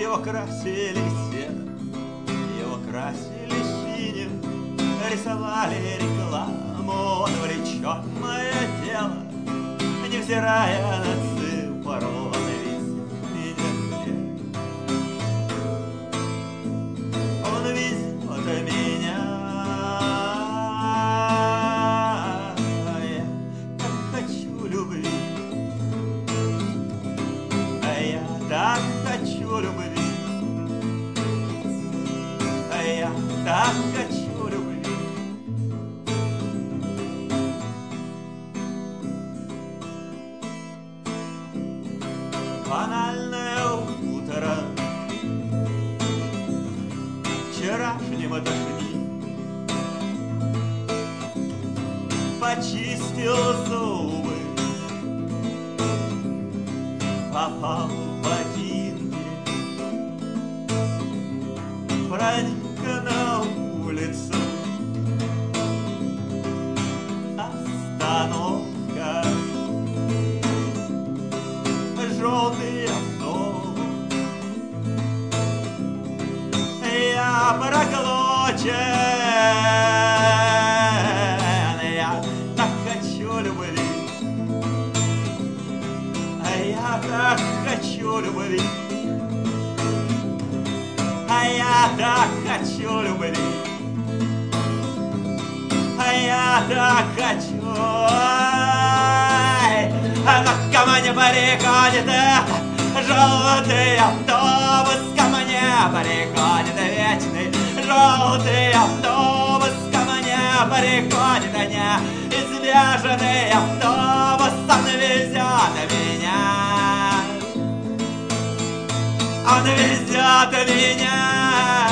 Его красили серым, его красили синим, рисовали рекламу, он влечет мое тело, невзирая на цифру, он везет меня. Он везет меня. Я так хочу любви, я так хочу любви, я так хочу любви. Банальное утро вчерашнего дожди, почистил зубы, попал в ботинки, проник на улицу. Остановка, желтый автобус. Я проглочен, я так хочу любви, я так хочу любви, я так хочу любви, я так хочу. Но ко мне приходит этот желтый автобус, ко мне приходит вечный желтый автобус, ко мне приходит неизбежный автобус, он везет меня, он везет меня.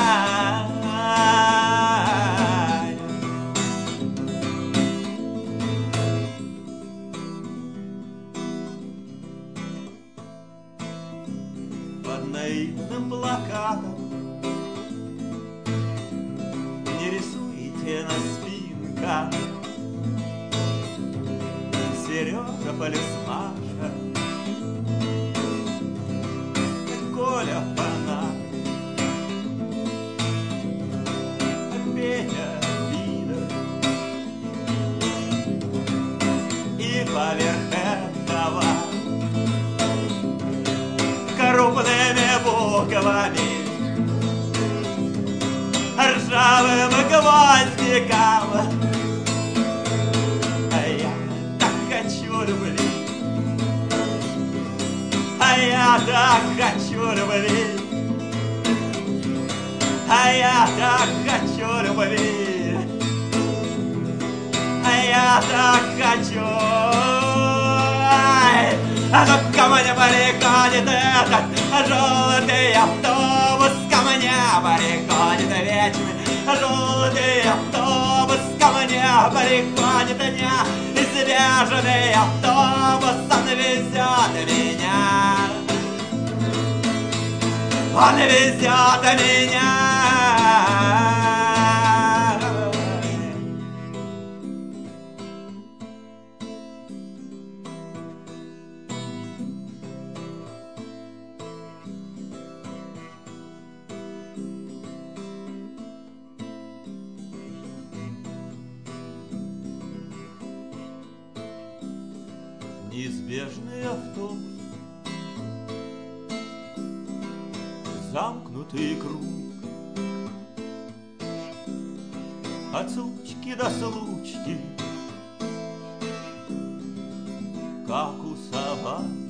Под наивным плакатом не рисуйте на спинках Сережа плюс Маша, Коля фанат, Петя пидор, и поверх этого крупными буквами ржавым гвоздиком. Я так хочу любви, я так хочу любви, я так хочу любви, я так хочу. Но ко мне приходит этот желтый автобус, ко мне приходит вечный желтый автобус, ко мне приходит неизбежный автобус, он везет меня, он везет меня. Неизбежный автобус, замкнутый круг, от случки до случки, как у собак.